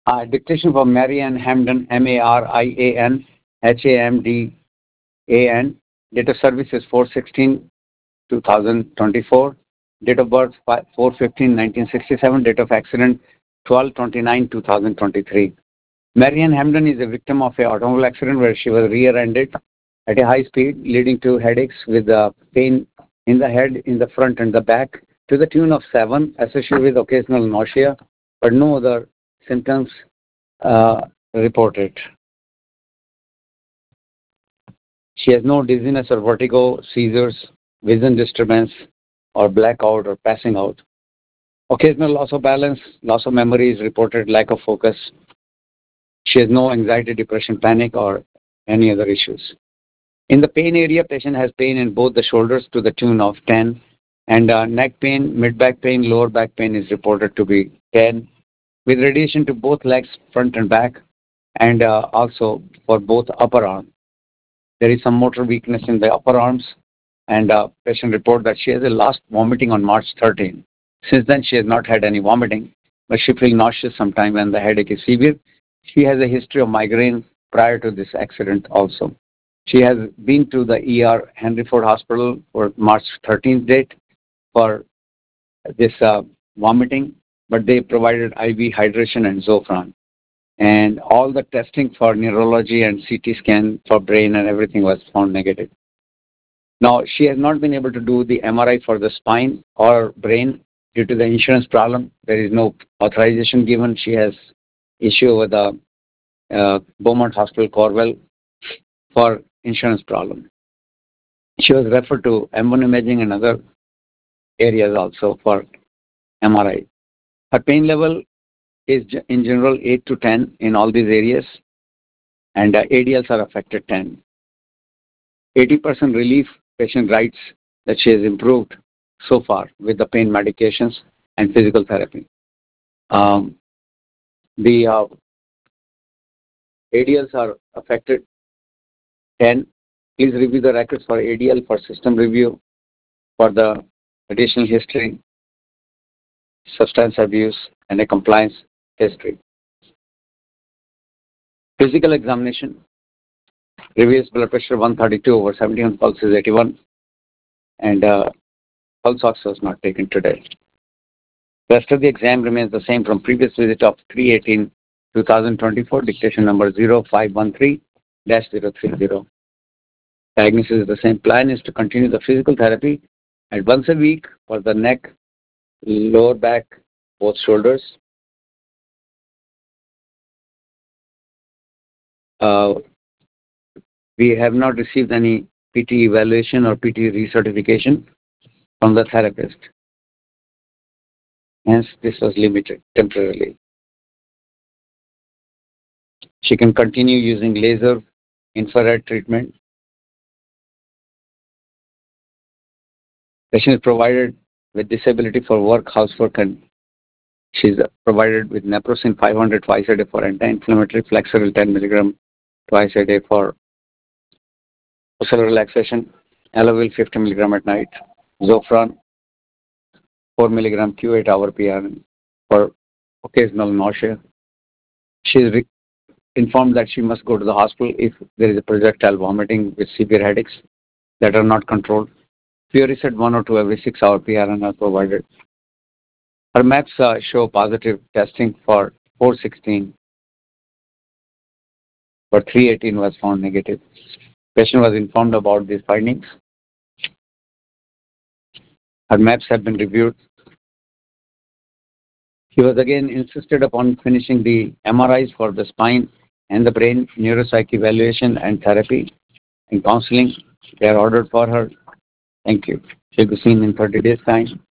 Dictation for Marian Hamdan, Marian Hamdan. Date of service is 4/16/2024. Date of birth 4/15/1967. Date of accident 12/29/2023. Marian Hamdan is a victim of an automobile accident where she was rear-ended at a high speed, leading to headaches with pain in the head, in the front and the back, to the tune of 7, associated with occasional nausea, but no other symptoms reported. She has no dizziness or vertigo, seizures, vision disturbance, or blackout or passing out. Occasional loss of balance, loss of memory is reported, lack of focus. She has no anxiety, depression, panic, or any other issues. In the pain area, patient has pain in both the shoulders to the tune of 10, and neck pain, mid-back pain, lower back pain is reported to be 10, with radiation to both legs, front and back, and also for both upper arm. There is some motor weakness in the upper arms, and patient report that she has a last vomiting on March 13. Since then, she has not had any vomiting, but she feels nauseous sometimes when the headache is severe. She has a history of migraine prior to this accident also. She has been to the ER Henry Ford Hospital for March 13th date for this vomiting, but they provided IV hydration and Zofran. And all the testing for neurology and CT scan for brain and everything was found negative. Now, she has not been able to do the MRI for the spine or brain due to the insurance problem. There is no authorization given. She has issue with the Beaumont Hospital, Corwell, for insurance problem. She was referred to M1 imaging and other areas also for MRI. Her pain level is in general 8 to 10 in all these areas, and ADLs are affected 10. 80% relief, patient writes that she has improved so far with the pain medications and physical therapy. The ADLs are affected 10. Please review the records for ADL for system review, for the additional history, substance abuse, and a compliance history. Physical examination reveals blood pressure 132/70, pulse is 81, and pulse ox was not taken today. Rest of the exam remains the same from previous visit of 3/18/2024, dictation number 0513-030. Diagnosis is the same. Plan is to continue the physical therapy at once a week for the neck, lower back, both shoulders. We have not received any PT evaluation or PT recertification from the therapist. Hence, this was limited temporarily. She can continue using laser, infrared treatment. Patient is provided with disability for work, housework, and she is provided with naproxen 500 twice a day for anti-inflammatory, Flexeril 10 mg twice a day for muscle relaxation, Elavil 50 mg at night, Zofran 4 mg Q8 hour PRN for occasional nausea. She is informed that she must go to the hospital if there is a projectile vomiting with severe headaches that are not controlled. Furiset 1 or 2 every 6 hour PRN are provided. Her maps show positive testing for 4/16, but 3/18 was found negative. Patient was informed about these findings. Her maps have been reviewed. He was again insisted upon finishing the MRIs for the spine and the brain, neuropsych evaluation and therapy and counseling. They are ordered for her. Thank you. She'll be seen in 30 days' time.